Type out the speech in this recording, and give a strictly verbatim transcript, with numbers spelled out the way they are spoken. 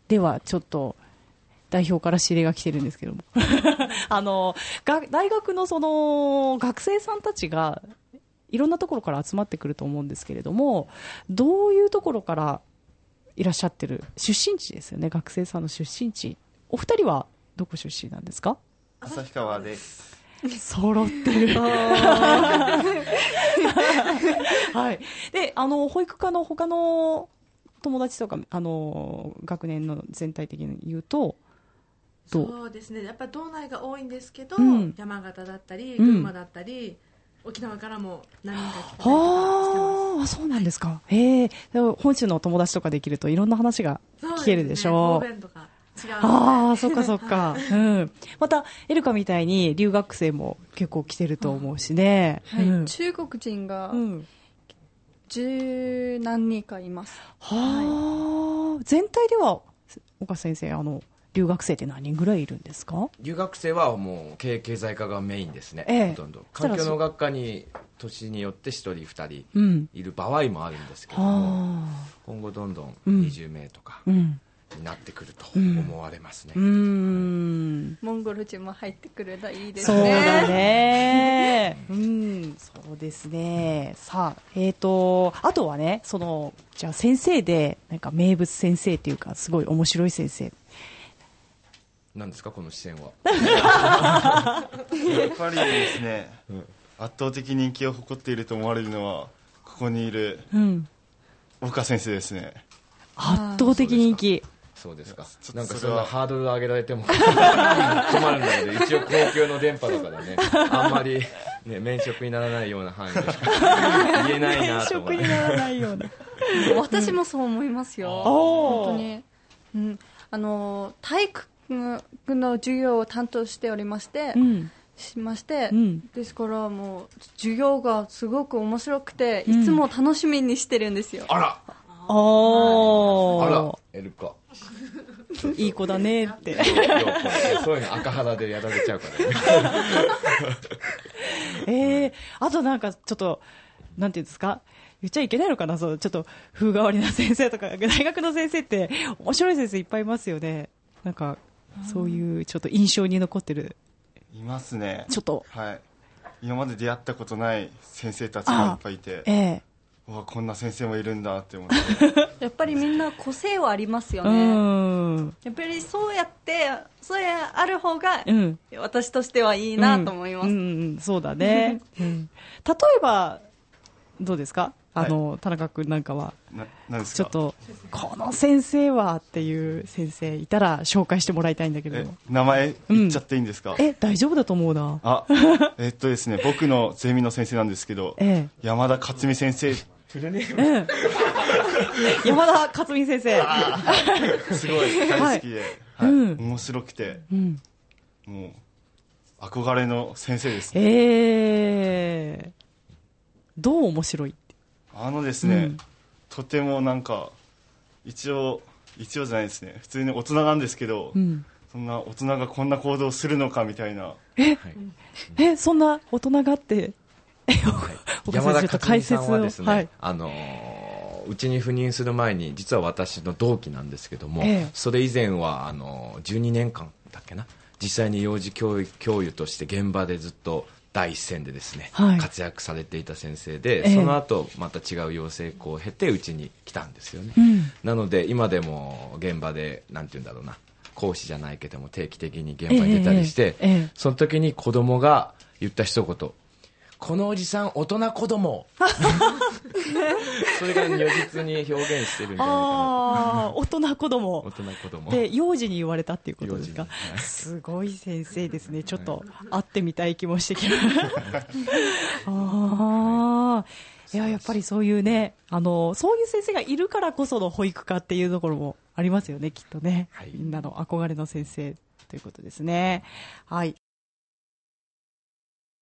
ではちょっと代表から指令が来てるんですけどもあのが大学のその学生さんたちがいろんなところから集まってくると思うんですけれども、どういうところからいらっしゃってる出身地ですよね。学生さんの出身地、お二人はどこ出身なんですか？ 旭川です。 揃ってるはい。で、あの保育課の他の友達とかあの学年の全体的に言うとどう？ そうですね、やっぱり道内が多いんですけど、 うん、 山形だったり群馬だったり、うん、沖縄からも何人か来たりとかしてます。 ああ、そうなんですか。へえ。本州の友達とかできるといろんな話が聞けるでしょう。 そうですね、方言とか違う、ね、 ああ、そっかそっか、うん、またエルカみたいに留学生も結構来てると思うしね、 はい、 うん、 中国人が十何人かいます、 はあ、はい、全体では岡先生、あの留学生って何人ぐらいいるんですか？ 留学生はもう経営経済科がメインですね、 ええ、 ほとんど環境農学科に年によってひとりふたりいる場合もあるんですけども、うん、今後どんどんにじゅうめいとか、うんうんになってくると思われますね、うんうん、 モンゴル人も入ってくれたらいいですね。 そうだねうん、そうですね。さあ、えーとあとはね、そのじゃあ先生でなんか名物先生っていうかすごい面白い先生なんですか、この視線はやっぱりですね、うん、圧倒的人気を誇っていると思われるのはここにいる岡先生ですね、 うん、圧倒的人気。 そうですか。なんかそんなハードル上げられても困るんだけど、一応公共の電波とかでね、あんまり、ね、免職にならないような範囲でしか言えないなと思って。 免職にならないような私もそう思いますよ、本当に、うん、あの体育の授業を担当しておりまして、うん、しまして、うん、ですからもう授業がすごく面白くて、いつも楽しみにしてるんですよ、 うん、あらあらエルカいい子だねってそういうの赤肌でやられちゃうからねえー、あとなんかちょっとなんていうんですか、言っちゃいけないのかな、そうちょっと風変わりな先生とか大学の先生って面白い先生いっぱいいますよね。なんかそういうちょっと印象に残ってるいますね。 ちょっと、 はい、今まで出会ったことない先生たちがいっぱいいて、ええ、わこんな先生もいるんだって思ってやっぱりみんな個性はありますよね。うんやっぱりそうやってそうやある方が、うん、私としてはいいなと思います、うんうんうん、そうだね、うん、例えばどうですか、あの、はい、田中君なんかはなですか、 ちょっとこの先生はっていう先生いたら紹介してもらいたいんだけど。 え名前言っちゃっていいんですか？ うん、え大丈夫だと思うなあえっとですね僕のゼミの先生なんですけど、ええ、山田勝美先生フルネーム、うん、 山田勝美先生すごい大好きで、はいはい、うん、面白くて、うん、もう憧れの先生ですね。 えー、どう面白いって？ あのですね、うん、とてもなんか一応一応じゃないですね、普通に大人なんですけど、うん、そんな大人がこんな行動するのかみたいな。 え、はい、えそんな大人がって山田勝美さんはですね、はい、あのー、うちに赴任する前に実は私の同期なんですけども、ええ、それ以前はあのー、じゅうにねんかんだっけな、実際に幼児教諭、教諭として現場でずっと第一線でですね、はい、活躍されていた先生で、ええ、その後また違う養成校を経てうちに来たんですよね、うん、なので今でも現場でなんて言うんだろうな、講師じゃないけども定期的に現場に出たりして、えええ、その時に子供が言った一言、このおじさん大人子供それが如実に表現してるんじゃないかな。 あ大人子供大人子供で幼児に言われたっていうことですか、はい、すごい先生ですね。ちょっと会ってみたい気もしてきまあいややっぱりそういうね、あのそういう先生がいるからこその保育科っていうところもありますよね、きっとね、はい、みんなの憧れの先生ということですね。はい。